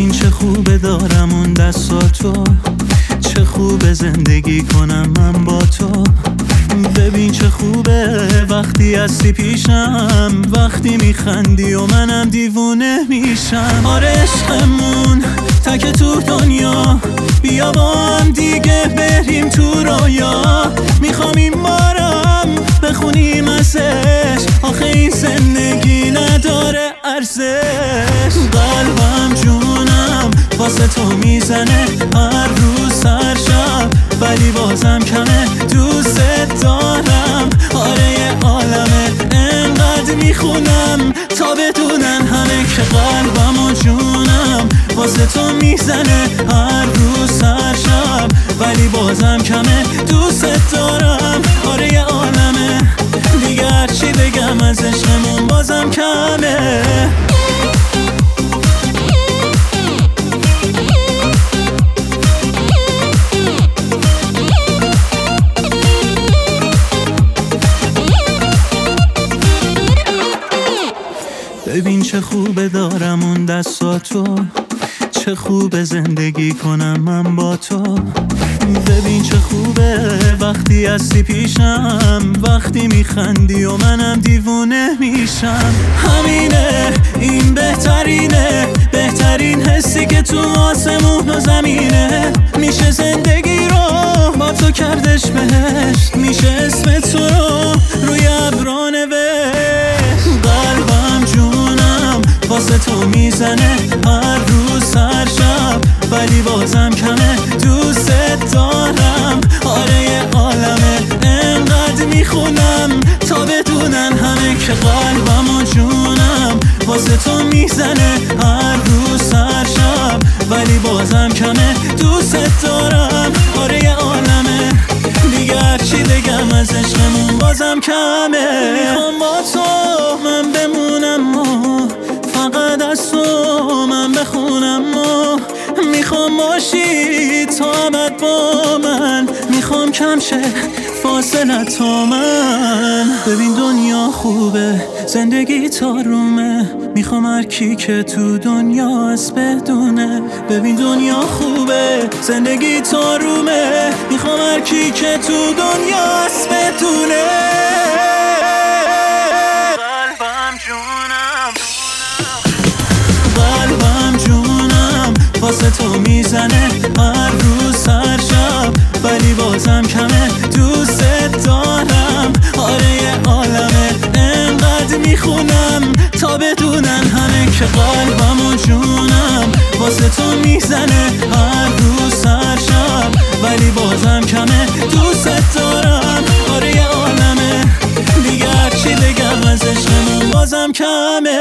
ببین چه خوبه دارم اون دستاتو، چه خوبه زندگی کنم من با تو. ببین چه خوبه وقتی هستی پیشم، وقتی میخندی و منم دیوونه میشم. آره عشقمون تک تو دنیا، بیا با هم دیگه بریم تو رویا. میخوام این بارم بخونیم ازش، آخه این زندگی نداره ارزش. قلبم جونم واسه تو میزنه هر روز هر شب، ولی بازم کمه دوست دارم. آره یه عالمه انقدر میخونم تا بدونن همه که قلبم و جونم واسه تو میزنه هر روز هر شب، ولی بازم کمه دوست دارم. آره یه عالمه دیگه هرچی بگم از عشقمون بازم کمه. ببین چه خوبه دارم اون دستاتو، چه خوبه زندگی کنم من با تو. ببین چه خوبه وقتی هستی پیشم، وقتی میخندی و منم دیوونه میشم. همینه این بهترینه، بهترین حسی که تو آسمون و زمینه. میشه زندگی رو با تو کردش بهشت، میشه اسم تو رو روی ابرا نوشت. قلبم جونم واسه تو میزنه هر روز هر شب، ولی بازم کمه دوست دارم. آره یه عالمه انقدر میخونم تا بدونن همه که قلبم و جونم واسه تو میزنه هر روز هر شب، ولی بازم کمه دوست دارم. آره یه عالمه دیگه هرچی بگم از عشقمون بازم کمه. میخوام با تو من بمونم و فقط از تو من بخونم و میخوام باشی تا ابد با من، میخوام کم شه فاصله تا من. ببین دنیا خوبه زندگی تارومه، میخوام هر کی که تو دنیا هست بدونه. ببین دنیا خوبه زندگی تارومه، میخوام هر کی که تو دنیا هست بدونه. قلبم جونم، قلبم جونم واسه تو میزنه هر روز هر شب، ولی بازم کمه دوست دارم. آره یه عالمه انقدر میخونم تا بدونن همه که قلبم و جونم واسه تو میزنه هر روز هر شب، ولی بازم کمه دوست دارم. آره یه عالمه دیگه هرچی بگم از عشقمون بازم کمه.